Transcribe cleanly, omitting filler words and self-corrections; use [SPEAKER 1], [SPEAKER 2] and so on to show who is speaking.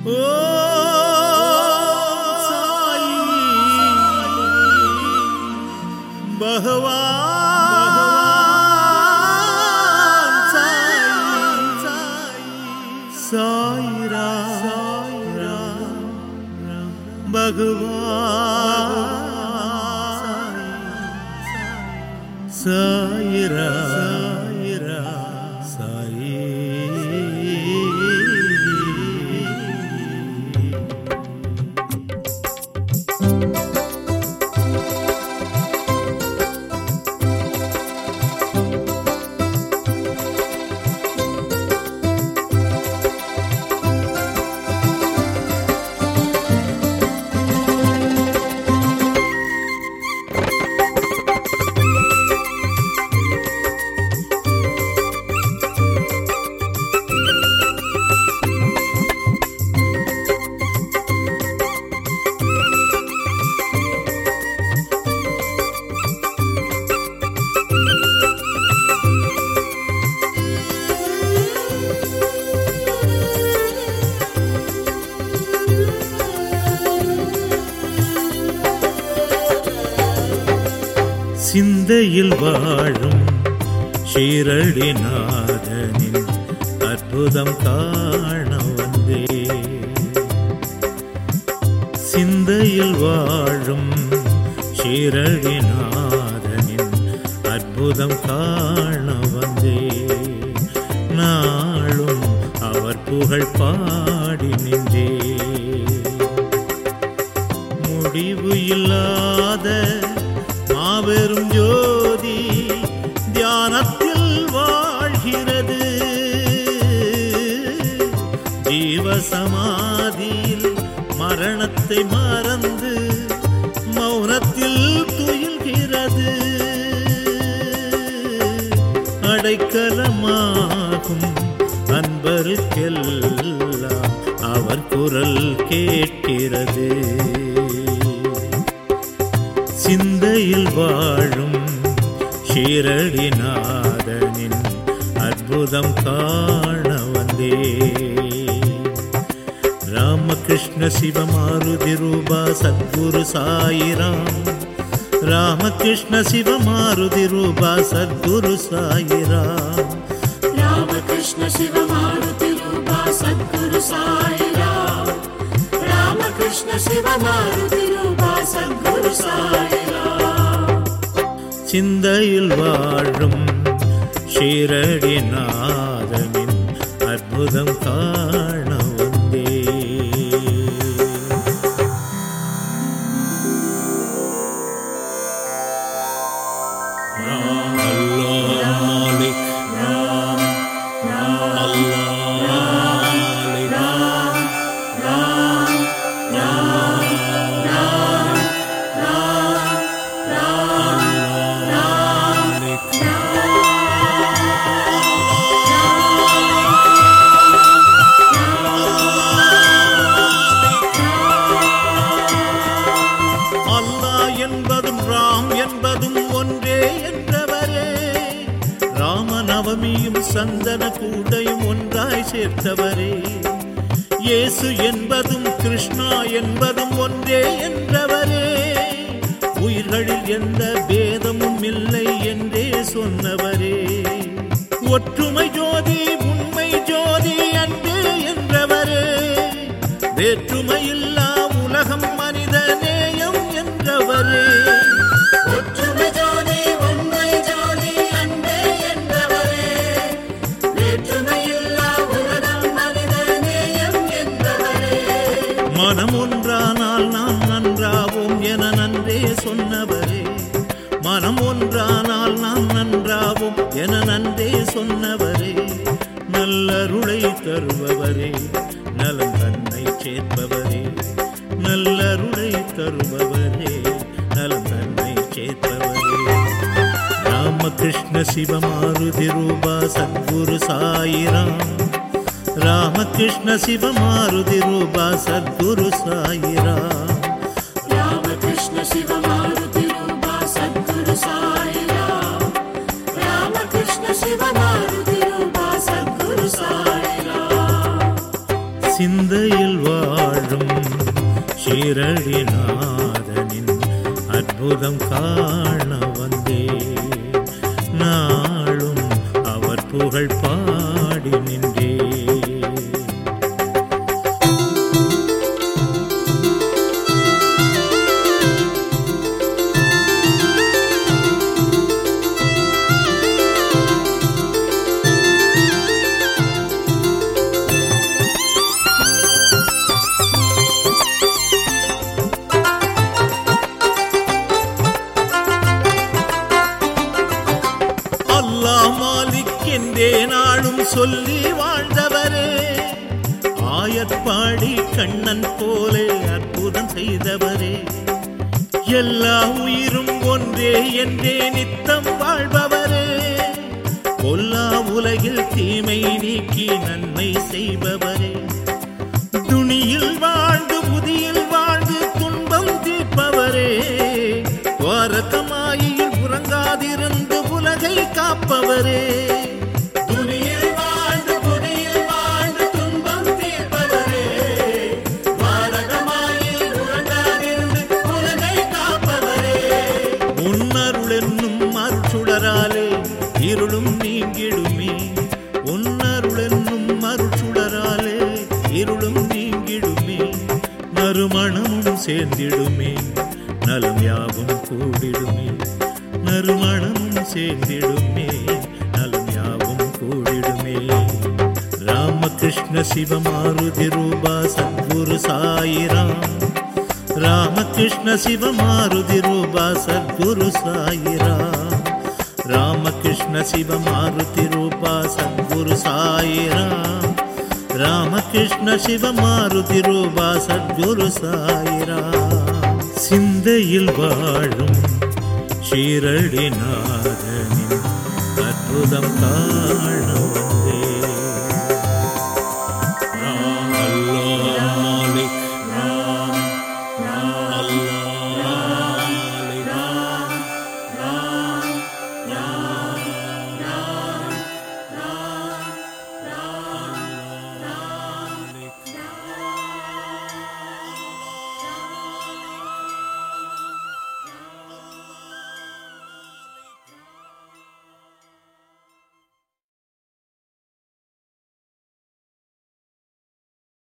[SPEAKER 1] சிந்தையில் வாழும் ஷீரடிநாதனின் அற்புதம் காண வந்தே. சிந்தையில் வாழும் ஷீரடிநாதனின் அற்புதம் காண வந்தே. நாளும் அவர் புகழ் பாடி நின்றே. முடிவு இல்லாத மாபெரும் ஜோதி தியானத்தில் வாழ்கிறது. ஜீவசமாதியில் மரணத்தை மறந்து மௌனத்தில் துயில்கிறது. அடைக்கலமாகும் அன்பருக்கெல்லாம் அவர் குரல் கேட்கிறது. சிந்தையில் வாழும் ஷீரடிநாதனின் அற்புதம் காண வந்தே. ராமகிருஷ்ண சிவமாருதி ரூபா சத்குரு சாயிராம். ராமகிருஷ்ண சிவமாருதி ரூபா சத்குரு சாயிராம்.
[SPEAKER 2] ராமகிருஷ்ண சிவமாருதி ரூபா சத்குரு சாயிராம். ராமகிருஷ்ண சிவமாருதி ரூபா சத்குரு சாயிராம்.
[SPEAKER 1] சிந்தையில் வாழும் ஷீரடிநாதனின் அற்புதம் காண வந்தே. ராமநவமியும் சந்தன கூடையும் ஒன்றாய் சேர்த்தவரே. இயேசு என்பதும் கிருஷ்ணா என்பதும் ஒன்றே என்றவரே. உயிர்களில் எந்த பேதமும் இல்லை என்றே சொன்னவரே. ஒற்றுமை ஜோதி உண்மை ஜோதி அன்பே என்றவரே. வேற்றுமையில்லா உலகம் மனித நேயம் என்றவரே.
[SPEAKER 2] ஒற்றுமை ஜோதி உண்மை ஜோதி அன்பே என்றவரே. வேற்றுமையில்லா உலகம் மனித நேயம் என்றவரே.
[SPEAKER 1] மனம் ஒன்றானால் நாம் நன்றாவோம் என நன்றே சொன்னவரே. மனம் ஒன்றானால் நாம் நன்றாவோம் என நன்றே சொன்னவரே. நல்லருளை தருபவரே, நலம் தன்னை சேர்ப்பவரே. நல்லருளை தருபவரே, நலம் தன்னை சேர்ப்பவரே. ராமகிருஷ்ண சிவமாருதி ரூபா சத்குரு சாயிராம். ராமகிருஷ்ண சிவமாருதி ரூபா சத்குரு சாயிராம்.
[SPEAKER 2] ராமகிருஷ்ண சிவமாருதி ரூபா சத்குரு சாயிராம். ராமகிருஷ்ண சிவமாருதி ரூபா சத்குரு சாயிராம்.
[SPEAKER 1] சிந்தையில் வாழும் ஷீரடிநாதனின் அற்புதம் காண வந்தேன். நாளும் அவர் புகழ் பாடி நின்றேன். நாளும் சொல்லி வாழ்ந்தவரே, ஆயப்பாடி கண்ணன் போலே அற்புதம் செய்தவரே, எல்லா உயிரும் ஒன்றே என்றே நித்தம் வாழ்பவரே, கொல்லா உலகில் தீமை நீக்கி நன்மை செய்பவரே, துணியில் வாழ்ந்து புதியில் வாழ்ந்து துன்பம் தீர்ப்பவரே, துவாரகமாயில் உறங்காதிருந்து உலகை காப்பவரே, இருளும் நீங்கிடுமே, உன்னருளென்னும் அருட்சுடராலே இருளும் நீங்கிடுமே, நறுமணமும் சேர்ந்திடுமே, நலம் யாவும் கூடிடுமே, நறுமணமும் சேர்ந்திடுமே, நலம் யாவும் கூடிடுமே. ராமகிருஷ்ண சிவமாருதி ரூபா சத்குரு சாயிராம், ராமகிருஷ்ண சிவமாருதி ரூபா சத்குரு சாயிராம், ராமகிருஷ்ண சிவமாருதி ரூபா சத்குரு சாயிராம், ராமகிருஷ்ண சிவமாருதி ரூபா சத்குரு சாயிராம். சிந்தையில் வாழும் ஷீரடிநாதனின் அற்புதம் காண வந்தேன்.